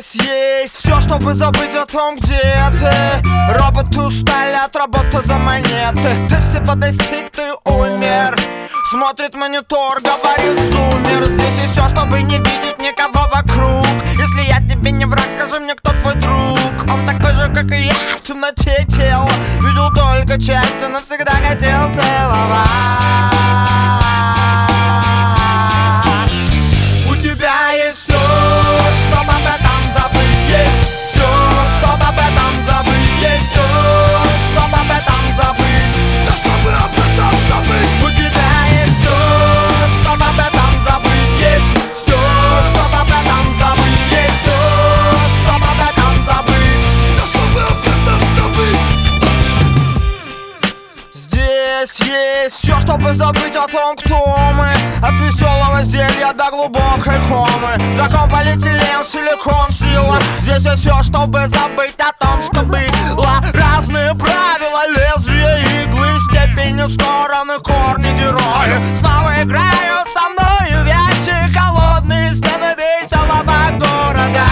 Здесь есть все, чтобы забыть о том, где ты. Роботы устали от работы за монеты. Ты всего достиг, ты умер. Смотрит монитор, говорит зумер. Здесь есть все, чтобы не видеть никого вокруг. Если я тебе не враг, скажи мне, кто твой друг. Он такой же, как и я, в темноте тел. Видел только части, но всегда хотел целовать. У тебя есть все, чтобы об этом забыть. Есть все, чтобы об этом забыть. Есть все, чтобы об этом забыть. Да чтобы об этом забыть. У тебя есть все, чтобы об этом забыть. Есть все, чтобы об этом забыть. Есть все, чтобы об этом забыть. Да чтобы об этом забыть. Здесь есть все, чтобы забыть о том, кто мы. От веселого зелья до глубокой комы. Закон, полиэтилен, силикон, сила. Здесь есть все, чтобы забыть о том, что было. Разные правила, лезвия, иглы, степени, стороны, корни, герои. Снова играют со мною вещи, холодные стены веселого города.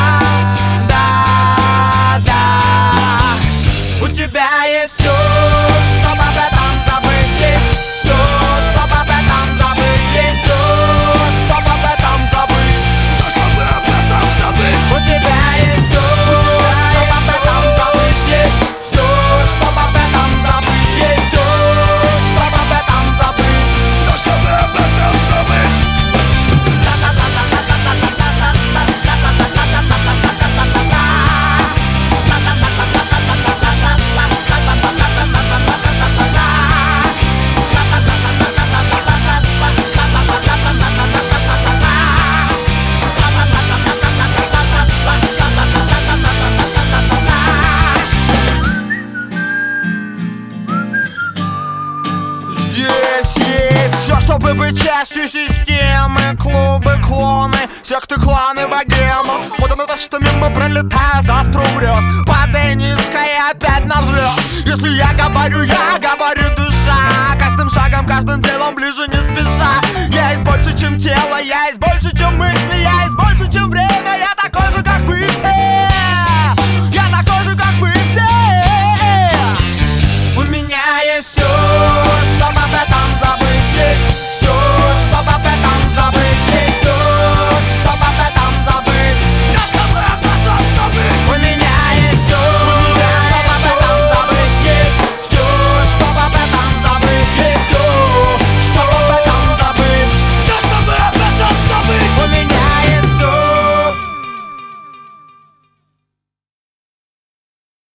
Да, да. У тебя есть все, чтобы об этом забыть. Есть все, чтобы об этом забыть. Есть все, чтобы об этом забыть. Да чтобы об этом забыть. У тебя есть все, чтобы об этом забыть. Есть все, чтобы об этом забыть. Есть все, чтобы об этом забыть. Да чтобы об этом забыть. Здесь есть все, чтобы быть частью системы. Клубы, клоны, секты, кланы, богема. Вот оно то, что мимо пролетая, завтра умрет. Падай низко и опять на взлет. Если я говорю душа. Каждым шагом, каждым делом ближе не